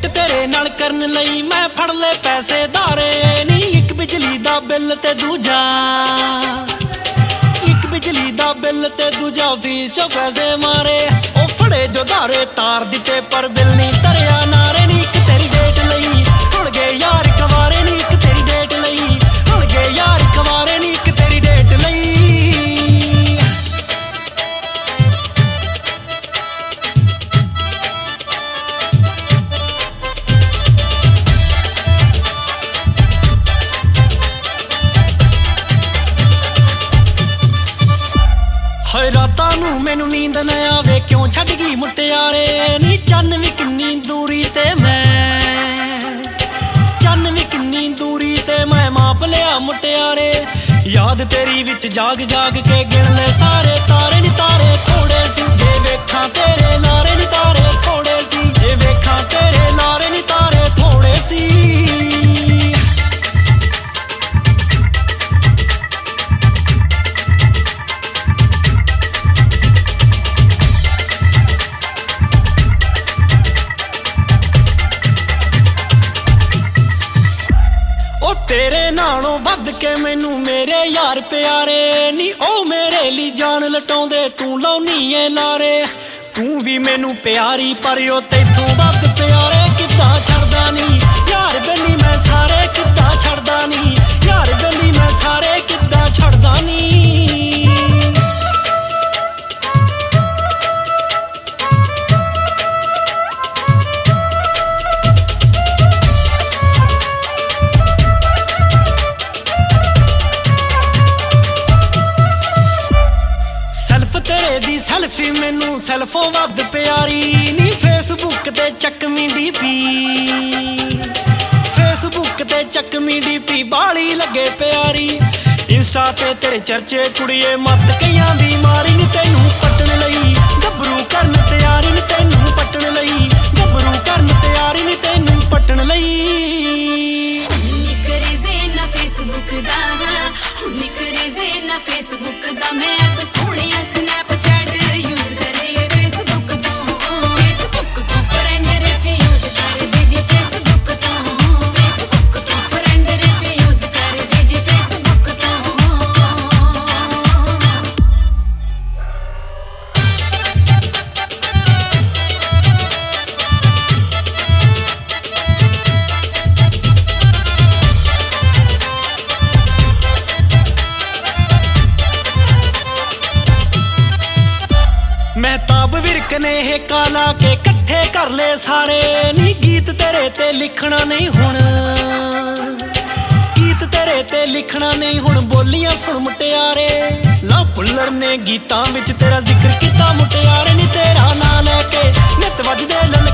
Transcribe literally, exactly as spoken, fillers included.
भेंट तेरे नाल करन लई मैं फड़ ले पैसे धारे नी। एक बिजली दा बिल ते दूजा, एक बिजली दा बिल ते दूजा फीस चो पैसे मारे। ओ फड़े जो धारे तार दिते पर बिल नहीं धरिया नारे नी। एक तेरी डेट लई हुण गए यार कवारे नी, एक तेरी डेट लई हुण गए यार कवारे नी, एक तेरी डेट लई। हाय रातां नूं मैनू नींद ना आवे क्यों छड्ड गई मुटियारे नी। चन्न भी किन्नी दूरी ते मैं, चन्न भी किन्नी दूरी ते मैं माप लिया मुटियारे। याद तेरी विच जाग जाग के गिन ले सारे तारे नी। तारे थोड़े सी जे वेखां तेरे लारे नी, तारे थोड़े सी जे वेखां तेरे लारे नी, तारे थोड़े सी। तेरे नालों वध के मैनू मेरे यार प्यारे नी। ओ मेरे ली जान लटाउंदे तू लाउनी ऐ लारे। तू भी मैनू प्यारी पर ओ तैथों वध प्यारे। किद्दां छड़दा नी यार बेली मैं सारे, किद्दां छड़दा नी यार बेली मैं सारे, किद्दां छड़दा नी। तेरे दी सैल्फी मैनू सैल्फों वध प्यारी नी। फेसबुक ते चकमी डीपी, फेसबुक ते चकमी डीपी बाली लगे प्यारी। इंस्टा ते तेरे चर्चे कुड़िए मत कईयां दी मारी नी। तैनू पटन लई गभरू करन तैयारी नी, तैनू पटन लई गभरू करन तैयारी नी, तैनू पटन लई। निकरे जे ना फेसबुक दा, निकरे जे ना फेसबुक दा मैं अब सोहणिया स्नैपचैट यूज करे फेसबुक तो, फेसबुक तो फ्रेंड रिफ्यूज कर दे जी फेसबुक तो, फेसबुक तो फ्रेंड रिफ्यूज कर दे जी फेसबुक तो। महताब विरक ने हे काला के कट्ठे कर ले सारे नी। गीत तेरे ते लिखना नहीं हुण, गीत तेरे ते लिखना नहीं हुण बोलियां सुन मुटियारे। ला पुल्लर ने गीतां विच तेरा जिक्र कीता मुटियारे नी। तेरा नां लैके नित वजदे लल